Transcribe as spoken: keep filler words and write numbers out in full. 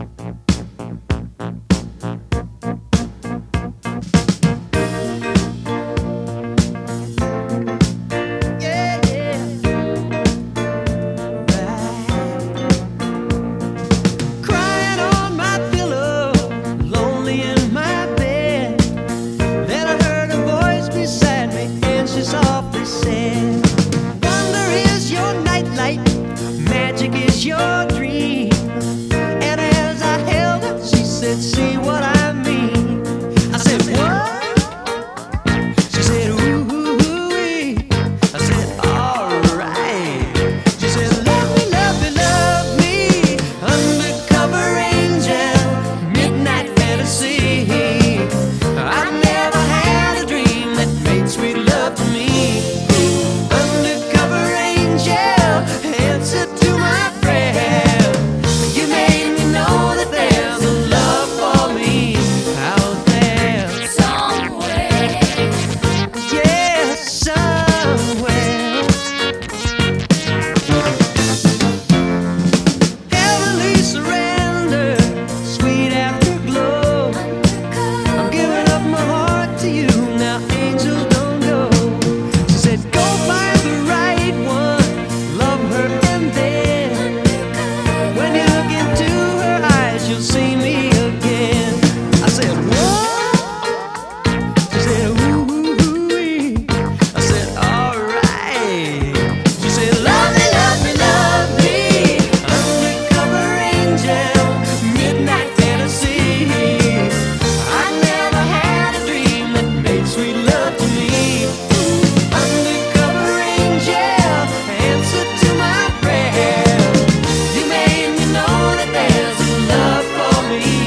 Your dream, and as I held her, she said, "See what I mean?" I said, "What?" She said, "Ooh, ooh, ooh." I said, "Alright." She said, "Love me, love me, love me, undercover angel, midnight fantasy. I've never had a dream that made sweet love to me. Undercover angel, answer to my me.